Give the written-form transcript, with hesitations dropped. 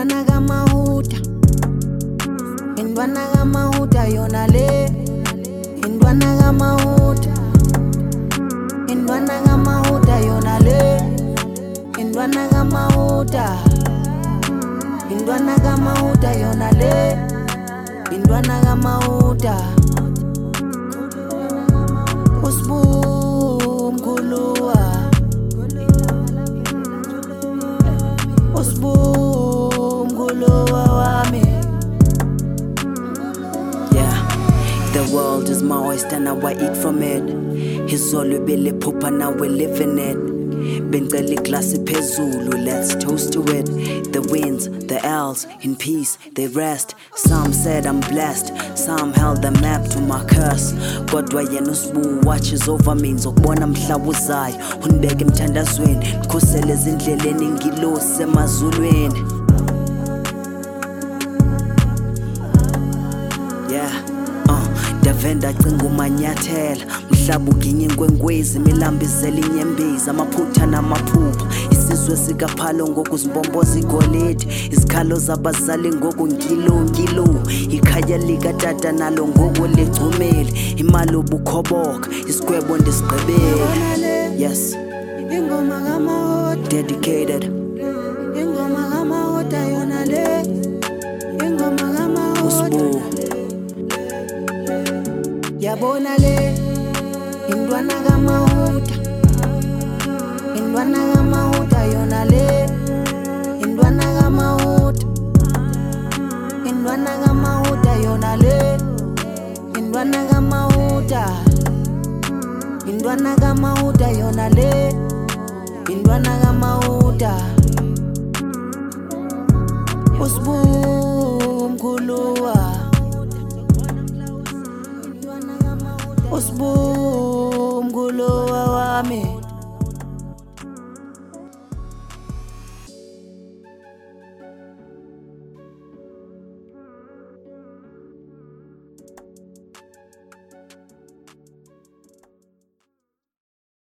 Indwana kamahuta, indwana kamahuta yona le. Indwana kamahuta, indwana kamahuta yona le. Indwana kamahuta, indwana kamahuta yona le. Indwana kamahuta. Usbu mkhuluwa, usbu mkhuluwa wami. Yeah, the world is my oyster, now I eat from it. His all ubele pupa, now we living it. Bengcela iglasi phezulu, let's toast to it. The wins, the L's, in peace they rest. Some said I'm blessed, some held the map to my curse. Kodwa yena uSbu watches over me, ngizokubona mhla uzayo. Unibeke emthandazweni, ndikhusele ezindleleni, ngilose emazulwini. Yeah, Davenda cinga umanyathela, mhlaba uginye inkwenkwezi, milambizela inyembezi, amaphutha namaphupha. Isizwe sikaphalo ngoku zimbomboza igolide, izikhalo zabazali ngoku nkilo. Ikhaya likatata nalo ngoku ligcumile, imali ubukhoboka, isigwebo ndisigqibile. Yes, Ingoma kamahuta, dedicated. ingoma kamahuta yona le. Ingoma kamahuta uSbu, yabona le. Indwana kamahuta, indwana kamahuta yona le. Indwana kamahuta, indwana kamahuta yona le. Indwana kamahuta, indwana kamahuta yona le. Indwana kamahuta. Usbu mkhuluwa, usbu mkhuluwa wami.